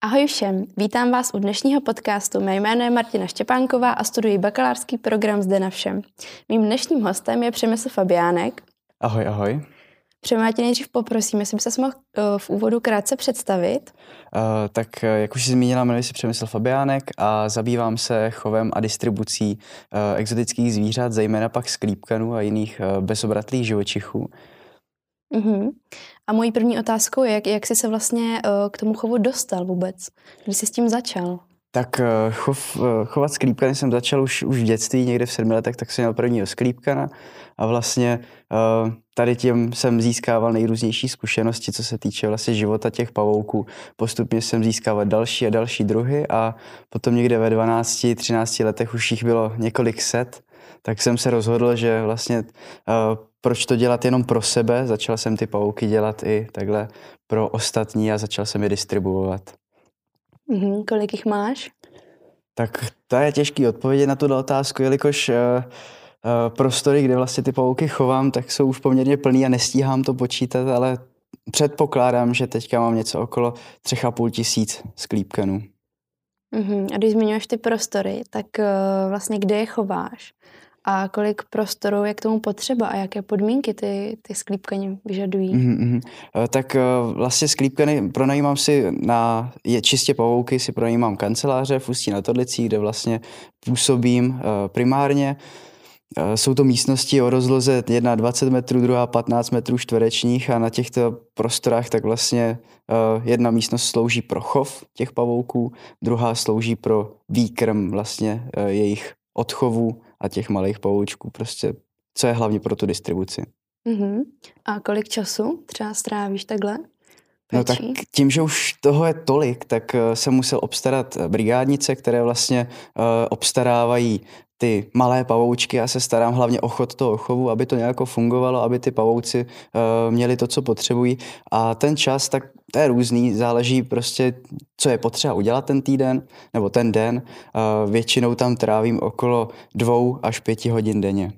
Ahoj všem, vítám vás u dnešního podcastu. Mé jméno je Martina Štěpánková a studuji bakalářský program Zde na všem. Mým dnešním hostem je Přemysl Fabiánek. Ahoj, ahoj. Přemysl, já tě nejdřív poprosím, jestli by se mohl v úvodu krátce představit. Tak jak už jsi zmínila, jmenuji se Přemysl Fabiánek a zabývám se chovem a distribucí exotických zvířat, zejména pak sklípkanů a jiných bezobratlých živočichů. Uh-huh. A mojí první otázkou je, jak jsi se vlastně k tomu chovu dostal vůbec? Když jsi s tím začal? Tak chovat sklípkany jsem začal už v dětství, někde v 7 letech, tak jsem měl prvního sklípkana a vlastně tady tím jsem získával nejrůznější zkušenosti, co se týče vlastně života těch pavouků. Postupně jsem získával další a další druhy a potom někde ve 12-13 letech už jich bylo několik set, tak jsem se rozhodl, že vlastně proč to dělat jenom pro sebe, začal jsem ty pavouky dělat i takhle pro ostatní a začal jsem je distribuovat. Kolik jich máš? Tak to je těžký odpovědět na tuto otázku, jelikož prostory, kde vlastně ty pavouky chovám, tak jsou už poměrně plný a nestíhám to počítat, ale předpokládám, že teďka mám něco okolo 3,5 tisíc sklípkanů. A když zmiňuješ ty prostory, tak vlastně kde je chováš? A kolik prostoru je k tomu potřeba a jaké podmínky ty sklípkani vyžadují? Tak vlastně sklípkany pronajímám si čistě pavouky si pronajímám kanceláře v Ústí nad Orlicí, kde vlastně působím primárně. Jsou to místnosti o rozloze jedna 20 metrů, druhá 15 metrů čtverečních a na těchto prostorách tak vlastně jedna místnost slouží pro chov těch pavouků, druhá slouží pro výkrm vlastně jejich odchovu a těch malých pavoučků, prostě co je hlavně pro tu distribuci. A kolik času třeba strávíš takhle? No tak tím, že už toho je tolik, tak jsem musel obstarat brigádnice, které vlastně obstarávají ty malé pavoučky. Já se starám hlavně o chod toho chovu, aby to nějak fungovalo, aby ty pavouci měli to, co potřebují. A ten čas, tak to je různý, záleží prostě, co je potřeba udělat ten týden nebo ten den. Většinou tam trávím okolo 2 až 5 hodin denně.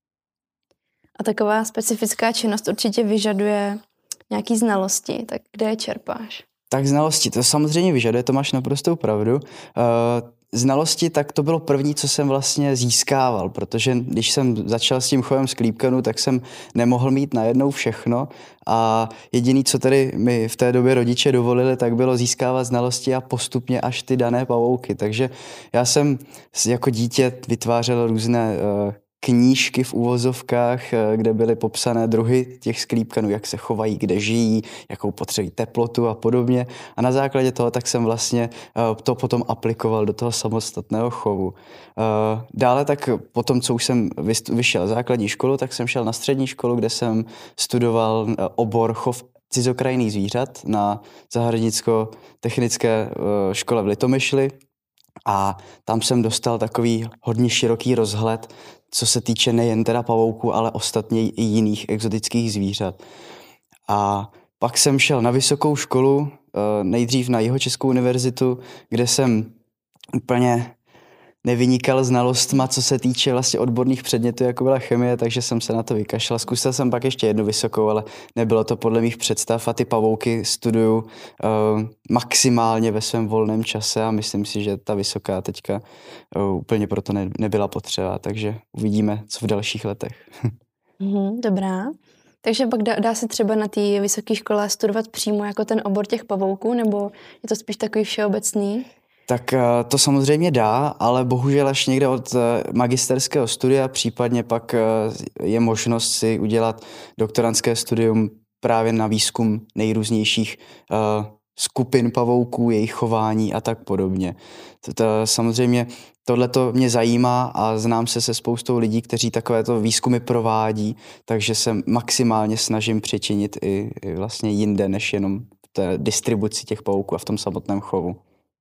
A taková specifická činnost určitě vyžaduje nějaký znalosti, tak kde je čerpáš? Tak znalosti, to samozřejmě vyžaduje, to máš naprostou pravdu. Znalosti, tak to bylo první, co jsem vlastně získával, protože když jsem začal s tím chovem sklípkanů, tak jsem nemohl mít najednou všechno a jediný, co tady mi v té době rodiče dovolili, tak bylo získávat znalosti a postupně až ty dané pavouky. Takže já jsem jako dítě vytvářel různé knížky v uvozovkách, kde byly popsané druhy těch sklípkanů, jak se chovají, kde žijí, jakou potřebují teplotu a podobně. A na základě toho tak jsem vlastně to potom aplikoval do toho samostatného chovu. Dále tak potom, co už jsem vyšel základní školu, tak jsem šel na střední školu, kde jsem studoval obor chov cizokrajných zvířat na Zahradnicko-technické škole v Litomyšli. A tam jsem dostal takový hodně široký rozhled, co se týče nejen teda pavouků, ale ostatně i jiných exotických zvířat. A pak jsem šel na vysokou školu, nejdřív na Jihočeskou univerzitu, kde jsem úplně nevynikal znalostma, co se týče vlastně odborných předmětů, jako byla chemie, takže jsem se na to vykašlal. Zkusil jsem pak ještě jednu vysokou, ale nebylo to podle mých představ a ty pavouky studuju maximálně ve svém volném čase a myslím si, že ta vysoká teďka úplně proto nebyla potřeba, takže uvidíme, co v dalších letech. Dobrá. Takže pak dá se třeba na té vysoké škole studovat přímo jako ten obor těch pavouků, nebo je to spíš takový všeobecný? Tak to samozřejmě dá, ale bohužel až někde od magisterského studia, případně pak je možnost si udělat doktorandské studium právě na výzkum nejrůznějších skupin pavouků, jejich chování a tak podobně. Samozřejmě tohleto mě zajímá a znám se se spoustou lidí, kteří takovéto výzkumy provádí, takže se maximálně snažím přičinit i vlastně jinde, než jenom v té distribuci těch pavouků a v tom samotném chovu.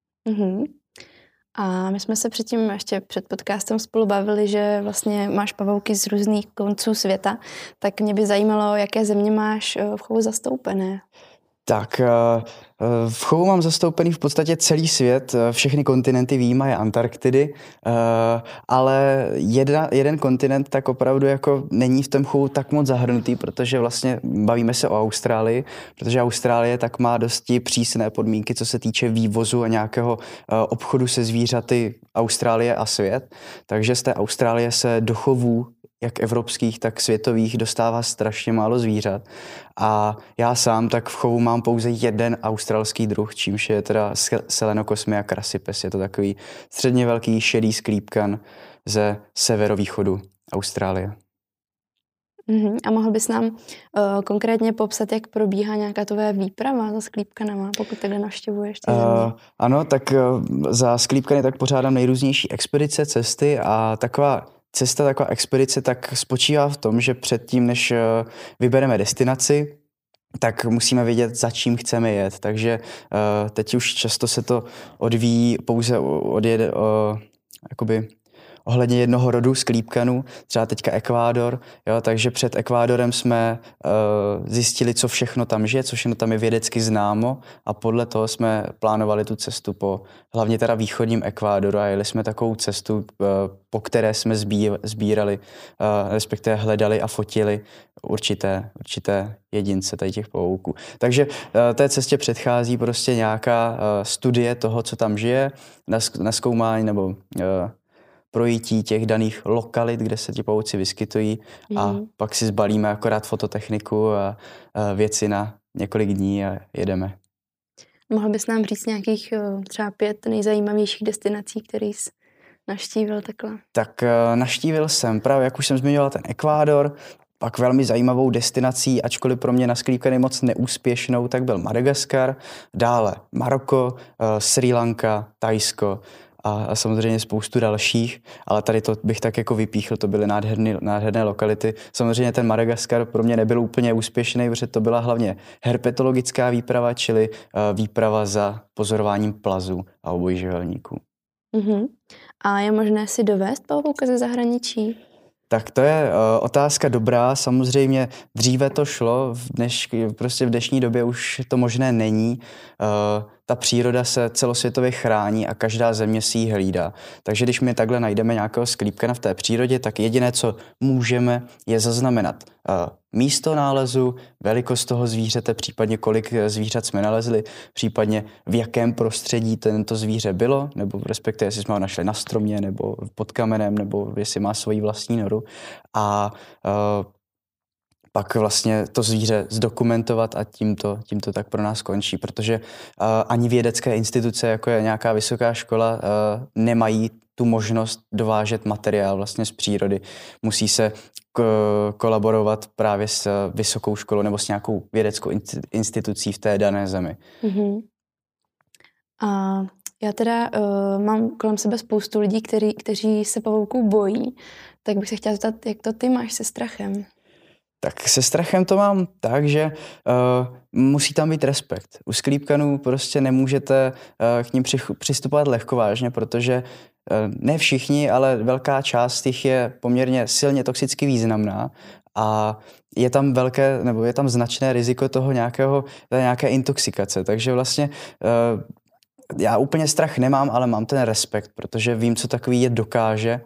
A my jsme se předtím ještě před podcastem spolu bavili, že vlastně máš pavouky z různých konců světa, tak mě by zajímalo, jaké země máš v chovu zastoupené. Tak v chovu mám zastoupený v podstatě celý svět, všechny kontinenty vyjímaje Antarktidy, ale jeden kontinent tak opravdu jako není v tom chovu tak moc zahrnutý, protože vlastně bavíme se o Austrálii, protože Austrálie tak má dosti přísné podmínky, co se týče vývozu a nějakého obchodu se zvířaty Austrálie a svět, takže z té Austrálie se do chovů jak evropských, tak světových dostává strašně málo zvířat. A já sám tak v chovu mám pouze jeden australský druh, čímž je teda Selenocosmia crassipes. Je to takový středně velký šedý sklípkan ze severovýchodu Austrálie. A mohl bys nám konkrétně popsat, jak probíhá nějaká tvoje výprava za sklípkanama, pokud takhle navštěvuješ ty země? Ano, tak za sklípkany tak pořádám nejrůznější expedice, cesty a taková expedice tak spočívá v tom, že předtím, než vybereme destinaci, tak musíme vědět, za čím chceme jet. Takže teď už často se to odvíjí pouze ohledně jednoho rodu sklípkanů, třeba teďka Ekvádor, jo, takže před Ekvádorem jsme zjistili, co všechno tam žije, co všechno tam je vědecky známo a podle toho jsme plánovali tu cestu po hlavně teda východním Ekvádoru a jeli jsme takovou cestu, po které jsme sbírali, respektive hledali a fotili určité jedince tady těch pavouků. Takže té cestě předchází prostě nějaká studie toho, co tam žije, nazkoumání nebo projítí těch daných lokalit, kde se ti pavouci vyskytují a pak si zbalíme akorát fototechniku a věci na několik dní a jedeme. Mohl bys nám říct nějakých třeba 5 nejzajímavějších destinací, který jsi navštívil takhle? Tak navštívil jsem právě, jak už jsem zmiňoval, ten Ekvádor, pak velmi zajímavou destinací, ačkoliv pro mě na sklípkany moc neúspěšnou, tak byl Madagaskar, dále Maroko, Srí Lanka, Thajsko, a samozřejmě spoustu dalších, ale tady to bych tak jako vypíchl, to byly nádherné lokality. Samozřejmě ten Madagaskar pro mě nebyl úplně úspěšný, protože to byla hlavně herpetologická výprava, čili výprava za pozorováním plazů a obojživelníků. A je možné si dovést pavouka ze zahraničí? Tak to je otázka dobrá. Samozřejmě dříve to šlo, prostě v dnešní době už to možné není. Ta příroda se celosvětově chrání a každá země si ji hlídá. Takže když my takhle najdeme nějakého sklípkana v té přírodě, tak jediné, co můžeme, je zaznamenat místo nálezu, velikost toho zvířete, případně kolik zvířat jsme nalezli, případně v jakém prostředí tento zvíře bylo, nebo respektive jestli jsme ho našli na stromě, nebo pod kamenem, nebo jestli má svoji vlastní noru. A pak vlastně to zvíře zdokumentovat a tímto tak pro nás končí, protože ani vědecké instituce, jako je nějaká vysoká škola, nemají tu možnost dovážet materiál vlastně z přírody. Musí se kolaborovat právě s vysokou školou nebo s nějakou vědeckou institucí v té dané zemi. A já teda mám kolem sebe spoustu lidí, kteří se pavouků bojí, tak bych se chtěla zeptat, jak to ty máš se strachem? Tak se strachem to mám tak, že musí tam být respekt. U sklípkanů prostě nemůžete k ním přistupovat lehkovážně, protože ne všichni, ale velká část jich je poměrně silně toxicky významná a je tam značné riziko toho nějaké intoxikace. Takže vlastně já úplně strach nemám, ale mám ten respekt, protože vím, co takový jed dokáže.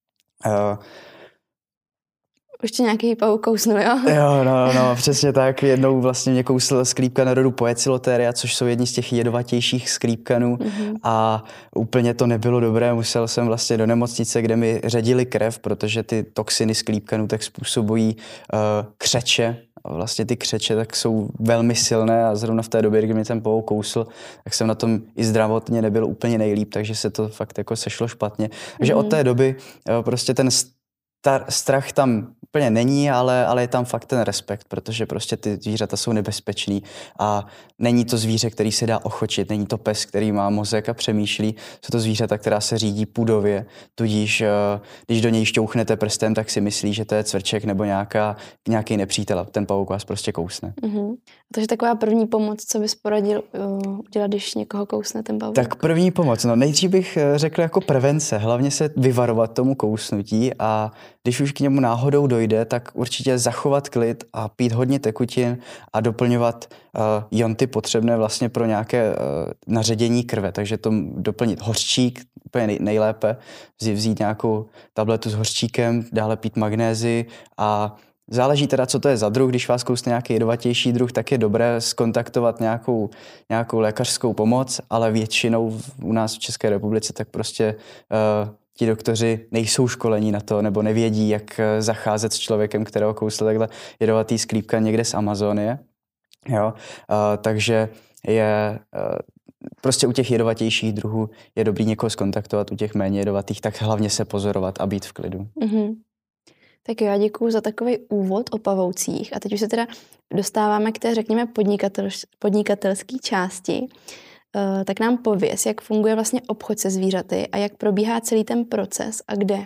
Ještě nějaký pavouk kousnul, jo? Jo, no, přesně tak. Jednou vlastně mě kousl sklípkan rodu Poecilotheria, což jsou jedni z těch jedovatějších sklípkanů a úplně to nebylo dobré. Musel jsem vlastně do nemocnice, kde mi ředili krev, protože ty toxiny sklípkanů tak způsobují křeče. A vlastně ty křeče tak jsou velmi silné a zrovna v té době, kdy mě ten pavouk kousl, tak jsem na tom i zdravotně nebyl úplně nejlíp, takže se to fakt jako sešlo špatně. Takže od té doby prostě ten strach tam úplně není, ale je tam fakt ten respekt, protože prostě ty zvířata jsou nebezpečný a není to zvíře, který se dá ochočit, není to pes, který má mozek a přemýšlí, jsou to zvířata, která se řídí pudově, tudíž když do něj šťouchnete prstem, tak si myslí, že to je cvrček nebo nějaký nepřítel a ten pavouk vás prostě kousne. Takže taková první pomoc, co bys poradil udělat, když někoho kousne ten pavouk? Tak první pomoc, nejdřív bych řekl jako prevence, hlavně se vyvarovat tomu kousnutí a když už k němu náhodou dojde, dojde, tak určitě zachovat klid a pít hodně tekutin a doplňovat jonty potřebné vlastně pro nějaké naředění krve. Takže to doplnit hořčík, úplně nejlépe, vzít nějakou tabletu s hořčíkem, dále pít magnézi a záleží teda, co to je za druh. Když vás kousne nějaký jedovatější druh, tak je dobré skontaktovat nějakou lékařskou pomoc, ale většinou u nás v České republice tak prostě ti doktoři nejsou školení na to, nebo nevědí, jak zacházet s člověkem, kterého kousl takhle jedovatý sklípka někde z Amazonie. Jo? Takže je prostě u těch jedovatějších druhů je dobrý někoho skontaktovat, u těch méně jedovatých, tak hlavně se pozorovat a být v klidu. Mm-hmm. Tak jo, já děkuju za takový úvod o pavoucích. A teď už se teda dostáváme k té, řekněme, podnikatelské části. Tak nám pověz, jak funguje vlastně obchod se zvířaty a jak probíhá celý ten proces a kde?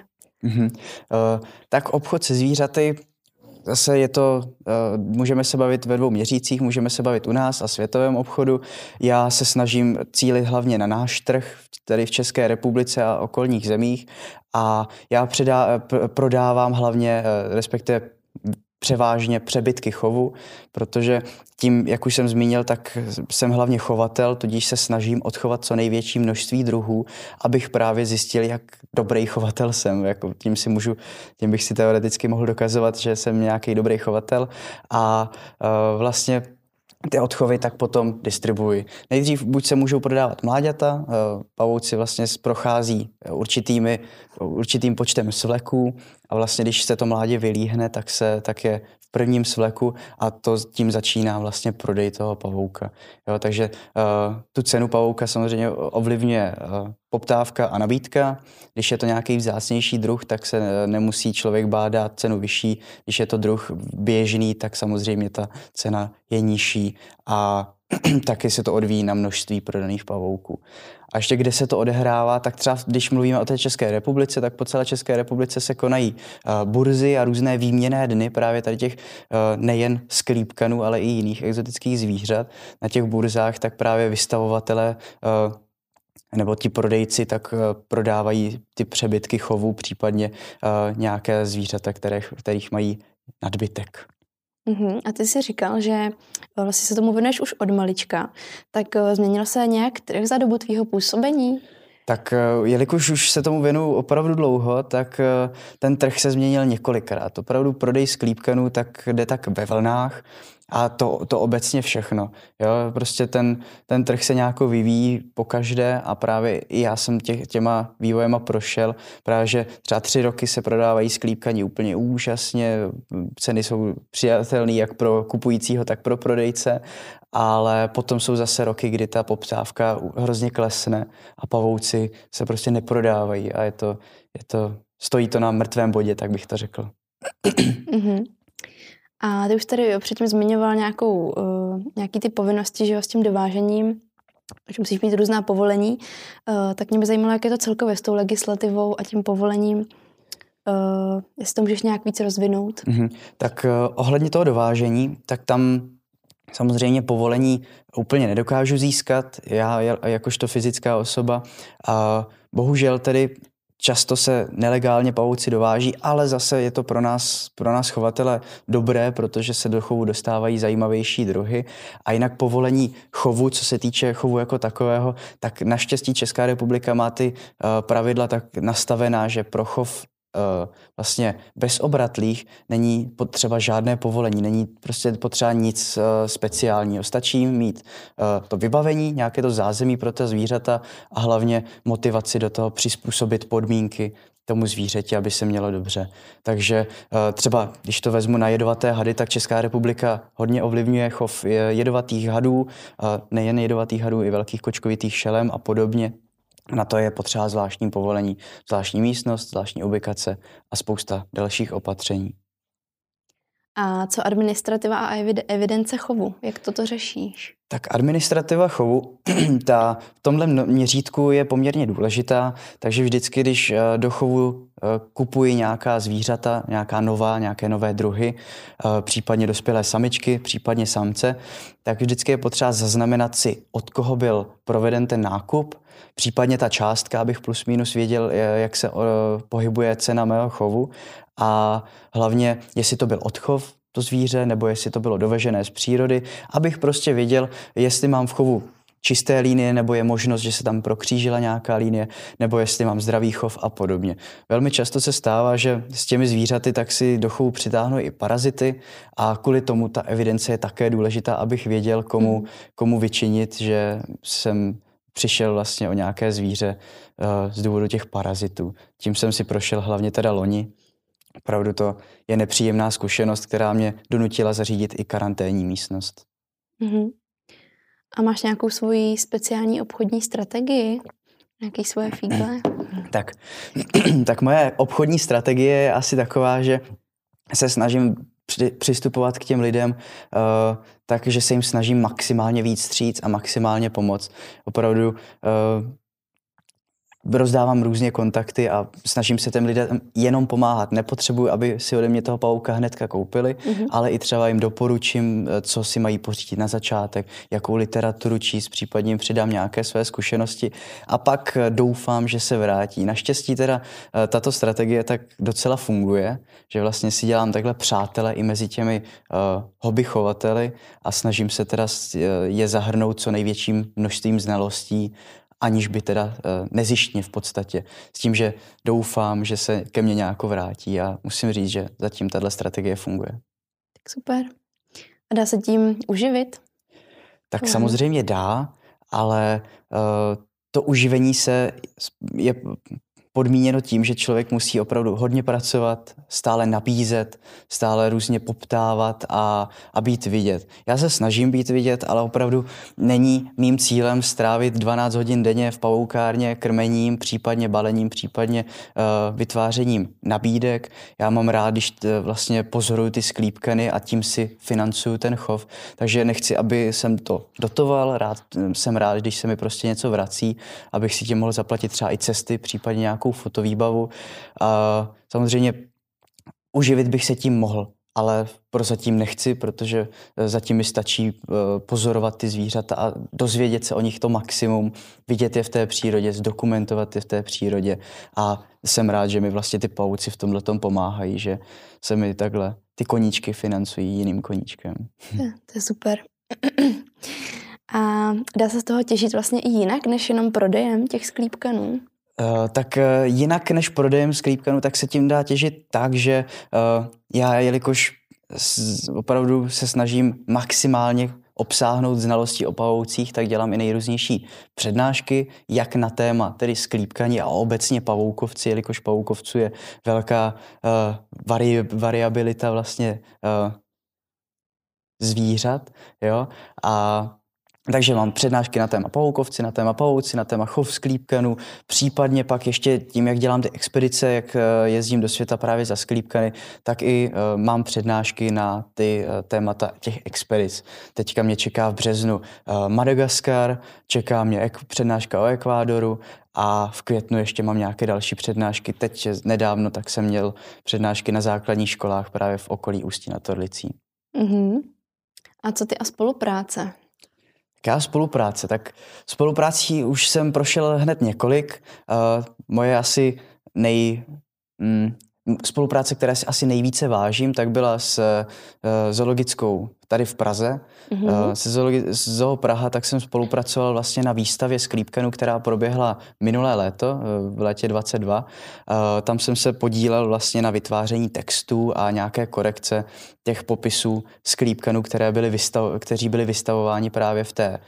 Tak obchod se zvířaty, zase je to, můžeme se bavit ve dvou měřících, můžeme se bavit u nás a světovém obchodu. Já se snažím cílit hlavně na náš trh, tady v České republice a okolních zemích a já prodávám hlavně, respektive převážně přebytky chovu, protože tím, jak už jsem zmínil, tak jsem hlavně chovatel, tudíž se snažím odchovat co největší množství druhů, abych právě zjistil, jak dobrý chovatel jsem. Jako tím bych si teoreticky mohl dokazovat, že jsem nějaký dobrý chovatel a vlastně ty odchovy tak potom distribuuji. Nejdřív buď se můžou prodávat mláďata, pavouci vlastně prochází určitým počtem svleků a vlastně když se to mládě vylíhne, tak je v prvním svleku a tím začíná vlastně prodej toho pavouka. Jo, takže tu cenu pavouka samozřejmě ovlivňuje poptávka a nabídka. Když je to nějaký vzácnější druh, tak se nemusí člověk bát dát cenu vyšší. Když je to druh běžný, tak samozřejmě ta cena je nižší a taky se to odvíjí na množství prodaných pavouků. A ještě kde se to odehrává, tak třeba když mluvíme o té České republice, tak po celé České republice se konají burzy a různé výměnné dny právě tady těch nejen sklípkanů, ale i jiných exotických zvířat. Na těch burzách tak právě vystavovatelé nebo ti prodejci tak prodávají ty přebytky chovu, případně nějaké zvířata, kterých mají nadbytek. A ty jsi říkal, že vlastně se tomu věnuješ už od malička, tak změnil se nějak trh za dobu tvýho působení? Tak jelikož už se tomu věnuju opravdu dlouho, tak ten trh se změnil několikrát. Opravdu prodej sklípkanů tak jde tak ve vlnách a to obecně všechno. Jo? Prostě ten trh se nějak vyvíjí pokaždé a právě i já jsem těma vývojema prošel. Právě, že třeba 3 roky se prodávají sklípkaní úplně úžasně, ceny jsou přijatelné jak pro kupujícího, tak pro prodejce, ale potom jsou zase roky, kdy ta poptávka hrozně klesne a pavouci se prostě neprodávají a stojí to na mrtvém bodě, tak bych to řekl. A ty už tady předtím zmiňoval nějaký ty povinnosti, že jo, s tím dovážením, že musíš mít různá povolení, tak mě by zajímalo, jak je to celkově s tou legislativou a tím povolením, jestli to můžeš nějak víc rozvinout. Tak ohledně toho dovážení, tak tam samozřejmě povolení úplně nedokážu získat, já jakožto fyzická osoba a bohužel tedy často se nelegálně pavouci dováží, ale zase je to pro nás chovatele dobré, protože se do chovu dostávají zajímavější druhy. A jinak povolení chovu, co se týče chovu jako takového, tak naštěstí Česká republika má ty pravidla tak nastavená, že pro chov vlastně bezobratlých není potřeba žádné povolení, není prostě potřeba nic speciálního. Stačí mít to vybavení, nějaké to zázemí pro ta zvířata a hlavně motivaci do toho přizpůsobit podmínky tomu zvířeti, aby se mělo dobře. Takže třeba, když to vezmu na jedovaté hady, tak Česká republika hodně ovlivňuje chov jedovatých hadů, nejen jedovatých hadů, i velkých kočkovitých šelem a podobně. Na to je potřeba zvláštní povolení, zvláštní místnost, zvláštní ubikace a spousta dalších opatření. A co administrativa a evidence chovu? Jak toto řešíš? Tak administrativa chovu, ta v tomhle měřítku je poměrně důležitá, takže vždycky, když do chovu kupuji nějaká zvířata, nějaké nové druhy, případně dospělé samičky, případně samce, tak vždycky je potřeba zaznamenat si, od koho byl proveden ten nákup, případně ta částka, abych plus minus věděl, jak se pohybuje cena mého chovu a hlavně, jestli to byl odchov, to zvíře, nebo jestli to bylo dovežené z přírody, abych prostě věděl, jestli mám v chovu čisté linie, nebo je možnost, že se tam prokřížila nějaká linie, nebo jestli mám zdravý chov a podobně. Velmi často se stává, že s těmi zvířaty tak si do chovu přitáhnou i parazity a kvůli tomu ta evidence je také důležitá, abych věděl, komu vyčinit, že jsem přišel vlastně o nějaké zvíře z důvodu těch parazitů. Tím jsem si prošel hlavně teda loni. Opravdu to je nepříjemná zkušenost, která mě donutila zařídit i karanténní místnost. Mm-hmm. A máš nějakou svoji speciální obchodní strategii? Nějaké svoje fígle? Tak moje obchodní strategie je asi taková, že se snažím přistupovat k těm lidem takže se jim snažím maximálně víc vstříc a maximálně pomoct. Opravdu rozdávám různě kontakty a snažím se těm lidem jenom pomáhat. Nepotřebuji, aby si ode mě toho pavouka hnedka koupili, ale i třeba jim doporučím, co si mají pořídit na začátek, jakou literaturu číst, případně jim přidám nějaké své zkušenosti a pak doufám, že se vrátí. Naštěstí teda tato strategie tak docela funguje, že vlastně si dělám takhle přátele i mezi těmi hobby chovateli a snažím se teda je zahrnout co největším množstvím znalostí, aniž by teda nezištně v podstatě. S tím, že doufám, že se ke mně nějak vrátí a musím říct, že zatím tato strategie funguje. Tak super. A dá se tím uživit? Tak samozřejmě dá, ale to uživení se je podmíněno tím, že člověk musí opravdu hodně pracovat, stále nabízet, stále různě poptávat a být vidět. Já se snažím být vidět, ale opravdu není mým cílem strávit 12 hodin denně v pavoukárně krmením, případně balením, případně vytvářením nabídek. Já mám rád, když vlastně pozoruju ty sklípkany a tím si financuju ten chov. Takže nechci, aby jsem to dotoval, jsem rád, když se mi prostě něco vrací, abych si tím mohl zaplatit třeba i cesty, případně nějakou fotovýbavu. Samozřejmě uživit bych se tím mohl, ale prozatím nechci, protože zatím mi stačí pozorovat ty zvířata a dozvědět se o nich to maximum, vidět je v té přírodě, zdokumentovat je v té přírodě a jsem rád, že mi vlastně ty pavouci v tomhletom pomáhají, že se mi takhle ty koníčky financují jiným koníčkem. To je super. A dá se z toho těšit vlastně i jinak, než jenom prodejem těch sklípkanů? Tak jinak než prodejem sklípkanů, tak se tím dá těžit tak, že já, jelikož opravdu se snažím maximálně obsáhnout znalosti o pavoucích, tak dělám i nejrůznější přednášky, jak na téma tedy sklípkaní a obecně pavoukovci, jelikož pavoukovců je velká variabilita vlastně zvířat, jo, takže mám přednášky na téma pavoukovci, na téma pavouci, na téma chov sklípkanů, případně pak ještě tím, jak dělám ty expedice, jak jezdím do světa právě za sklípkany, tak i mám přednášky na ty témata těch expedic. Teďka mě čeká v březnu Madagaskar, čeká mě přednáška o Ekvádoru a v květnu ještě mám nějaké další přednášky. Teď nedávno tak jsem měl přednášky na základních školách právě v okolí Ústí nad Orlicí. A co ty a spolupráce? Jaká spolupráce? Tak spoluprácí už jsem prošel hned několik. Moje asi spolupráce, které si asi nejvíce vážím, tak byla s zoologickou tady v Praze. Se Zoo Praha tak jsem spolupracoval vlastně na výstavě sklípkanů, která proběhla minulé léto, v létě 2022. Tam jsem se podílel vlastně na vytváření textů a nějaké korekce těch popisů sklípkanů, kteří byli vystavováni právě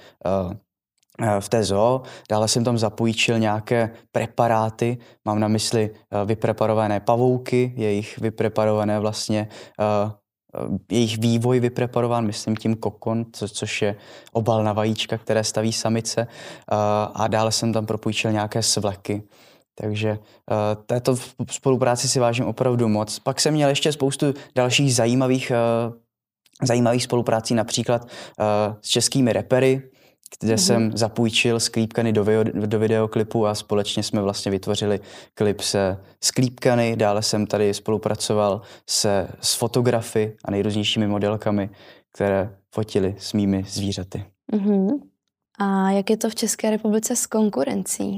v té zoo. Dále jsem tam zapůjčil nějaké preparáty, mám na mysli vypreparované pavouky, jejich vypreparované vlastně, jejich vývoj vypreparován, myslím tím kokon, což je obal na vajíčka, které staví samice, a dále jsem tam propůjčil nějaké svleky. Takže této spolupráci si vážím opravdu moc. Pak jsem měl ještě spoustu dalších zajímavých spoluprácí, například s českými rapery, kde jsem zapůjčil sklípkany do videoklipu a společně jsme vlastně vytvořili klip se sklípkany. Dále jsem tady spolupracoval s fotografy a nejrůznějšími modelkami, které fotili s mými zvířaty. A jak je to v České republice s konkurencí?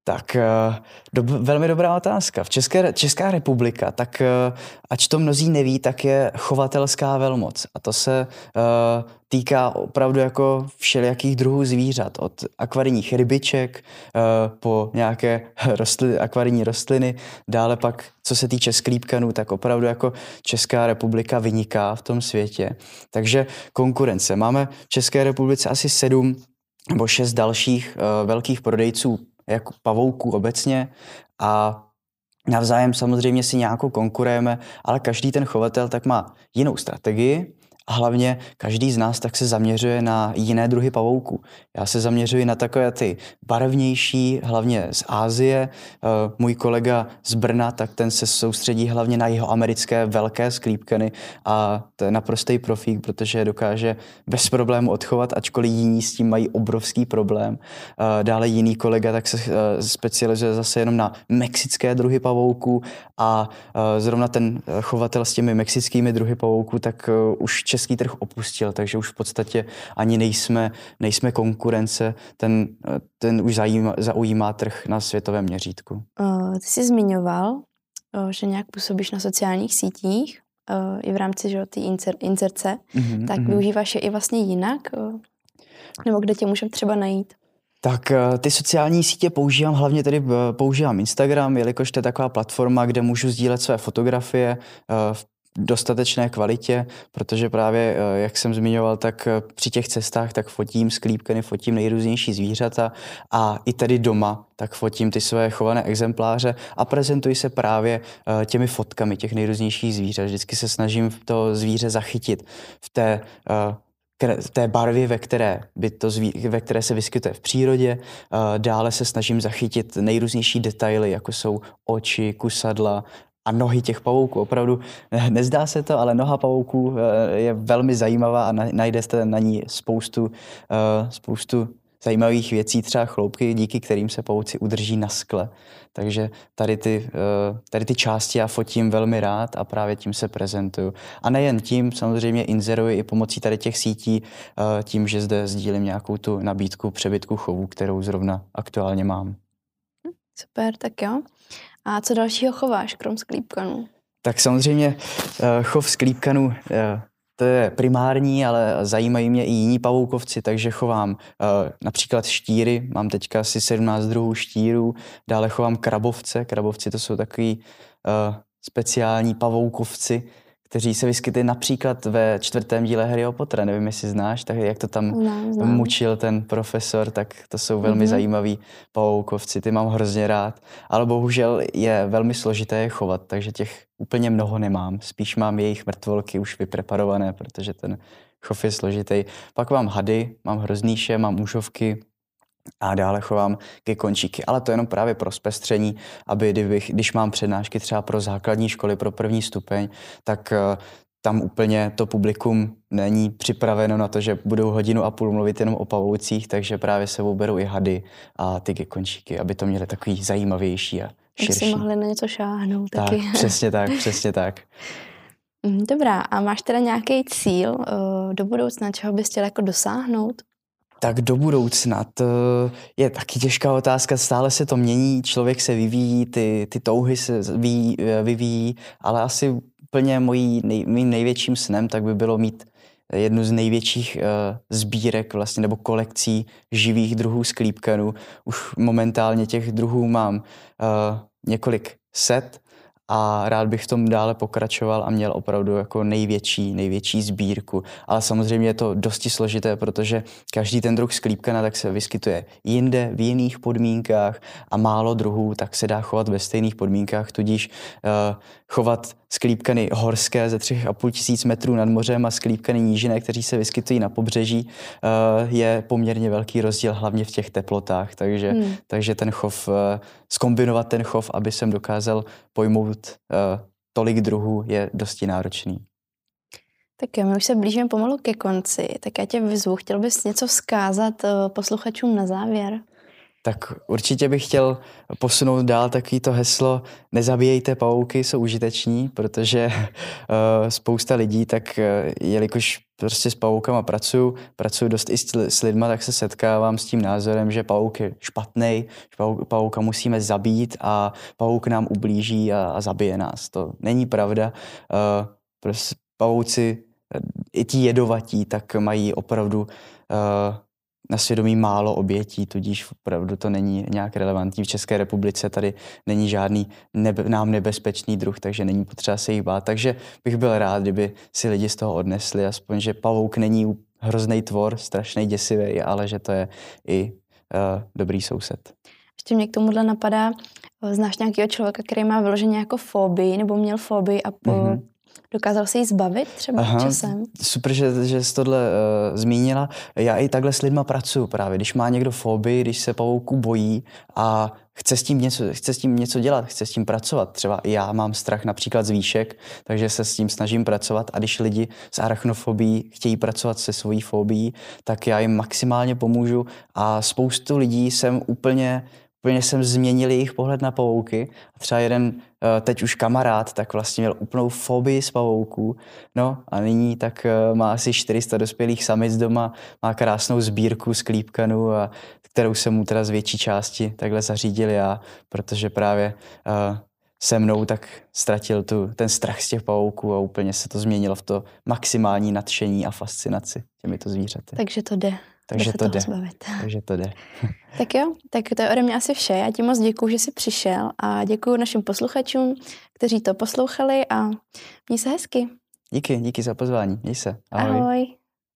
Tak velmi dobrá otázka. Česká republika, tak ač to mnozí neví, tak je chovatelská velmoc. A to se týká opravdu jako všelijakých druhů zvířat. Od akvarijních rybiček po nějaké akvarijní rostliny. Dále pak, co se týče sklípkanů, tak opravdu jako Česká republika vyniká v tom světě. Takže konkurence. Máme v České republice asi 7 nebo 6 dalších velkých prodejců jako pavouků obecně a navzájem samozřejmě si nějakou konkurujeme, ale každý ten chovatel tak má jinou strategii a hlavně každý z nás tak se zaměřuje na jiné druhy pavouků. Já se zaměřuji na takové ty barevnější, hlavně z Asie. Můj kolega z Brna, tak ten se soustředí hlavně na jihoamerické velké sklípkany a to je naprostý profík, protože je dokáže bez problému odchovat, ačkoliv jiní s tím mají obrovský problém. Dále jiný kolega tak se specializuje zase jenom na mexické druhy pavouků a zrovna ten chovatel s těmi mexickými druhy pavouků tak už český trh opustil, takže už v podstatě ani nejsme konkurence, ten už zaujímá trh na světovém měřítku. Ty jsi zmiňoval, že nějak působíš na sociálních sítích, i v rámci té inzerce, tak využíváš je i vlastně jinak? Nebo kde tě můžeme třeba najít? Tak ty sociální sítě používám, hlavně tedy používám Instagram, jelikož to je taková platforma, kde můžu sdílet své fotografie v dostatečné kvalitě, protože právě, jak jsem zmiňoval, tak při těch cestách tak fotím sklípkany, fotím nejrůznější zvířata a i tady doma tak fotím ty své chované exempláře a prezentuji se právě těmi fotkami těch nejrůznějších zvířat. Vždycky se snažím to zvíře zachytit v té barvě, ve které se vyskytuje v přírodě. Dále se snažím zachytit nejrůznější detaily, jako jsou oči, kusadla a nohy těch pavouků. Opravdu nezdá se to, ale noha pavouků je velmi zajímavá a najdete na ní spoustu zajímavých věcí, třeba chloupky, díky kterým se pavouci udrží na skle. Takže tady ty části já fotím velmi rád a právě tím se prezentuju. A nejen tím, samozřejmě inzeruji i pomocí tady těch sítí, tím, že zde sdílím nějakou tu nabídku přebytku chovů, kterou zrovna aktuálně mám. Super, tak jo. A co dalšího chováš, krom sklípkanů? Tak samozřejmě chov sklípkanů to je primární, ale zajímají mě i jiní pavoukovci, takže chovám například štíry, mám teďka asi 17 druhů štírů, dále chovám krabovce. Krabovci to jsou takový speciální pavoukovci, kteří se vyskytli například ve 4. díle Harryho Pottera. Nevím, jestli znáš, tak jak to tam mučil ten profesor, tak to jsou velmi zajímaví pavoukovci, ty mám hrozně rád. Ale bohužel je velmi složité je chovat, takže těch úplně mnoho nemám. Spíš mám jejich mrtvolky už vypreparované, protože ten chov je složitý. Pak mám hady, mám hroznýše, mám mužovky, a dále chovám gekončíky, ale to jenom právě pro zpestření, aby když mám přednášky třeba pro základní školy, pro 1. stupeň, tak tam úplně to publikum není připraveno na to, že budou 1,5 hodiny mluvit jenom o pavoucích, takže právě sebou beru i hady a ty gekončíky, aby to měly takový zajímavější a širší. Aby si mohli na něco šáhnout taky. Přesně tak. Dobrá, a máš teda nějaký cíl do budoucna, čeho bys chtěl jako dosáhnout? Tak do budoucna, to je taky těžká otázka, stále se to mění, člověk se vyvíjí, ty touhy se vyvíjí, ale asi úplně mým největším snem tak by bylo mít jednu z největších sbírek vlastně, nebo kolekcí živých druhů sklípkanů. Už momentálně těch druhů mám několik set, a rád bych v tom dále pokračoval a měl opravdu jako největší sbírku. Ale samozřejmě je to dosti složité, protože každý ten druh sklípkana tak se vyskytuje jinde, v jiných podmínkách a málo druhů tak se dá chovat ve stejných podmínkách, tudíž chovat sklípkany horské ze 3 500 metrů nad mořem a sklípkany nížinné, kteří se vyskytují na pobřeží, je poměrně velký rozdíl, hlavně v těch teplotách. Takže ten chov, zkombinovat ten chov, aby jsem dokázal pojmout tolik druhů, je dosti náročný. Tak jo, my už se blížíme pomalu ke konci, tak já tě vyzvu. Chtěl bys něco vzkázat posluchačům na závěr? Tak určitě bych chtěl posunout dál takovýto heslo nezabíjejte pavouky, jsou užiteční, protože spousta lidí, tak jelikož prostě s pavoukama pracuju dost i s lidma, tak se setkávám s tím názorem, že pavouk je špatnej, že pavouka musíme zabít a pavouk nám ublíží a zabije nás. To není pravda. Prostě pavouci, i ti jedovatí, tak mají opravdu na svědomí málo obětí, tudíž opravdu to není nějak relevantní. V České republice tady není žádný nám nebezpečný druh, takže není potřeba se jich bát. Takže bych byl rád, kdyby si lidi z toho odnesli, aspoň, že pavouk není hrozný tvor, strašný děsivý, ale že to je i dobrý soused. Ještě mě k tomuhle napadá, znáš nějakého člověka, který má vyloženě jako fobii, nebo měl fobii a dokázal se jí zbavit třeba časem? Super, že jsi tohle zmínila. Já i takhle s lidma pracuji právě. Když má někdo fobii, když se pavouků bojí a chce s tím něco dělat, chce s tím pracovat. Třeba i já mám strach například z výšek, takže se s tím snažím pracovat a když lidi s arachnofobií chtějí pracovat se svojí fobií, tak já jim maximálně pomůžu a spoustu lidí jsem úplně jsem změnil jejich pohled na pavouky. A třeba jeden teď už kamarád, tak vlastně měl úplnou fobii z pavouků. No a nyní tak má asi 400 dospělých samic doma, má krásnou sbírku sklípkanů, a kterou jsem mu teda z větší části takhle zařídil já, protože právě se mnou tak ztratil ten strach z těch pavouků a úplně se to změnilo v to maximální nadšení a fascinaci těmito zvířaty. Takže to jde. Takže to jde. Tak jo, tak to je ode mě asi vše. Já ti moc děkuju, že jsi přišel a děkuju našim posluchačům, kteří to poslouchali a měj se hezky. Díky za pozvání. Měj se. Ahoj.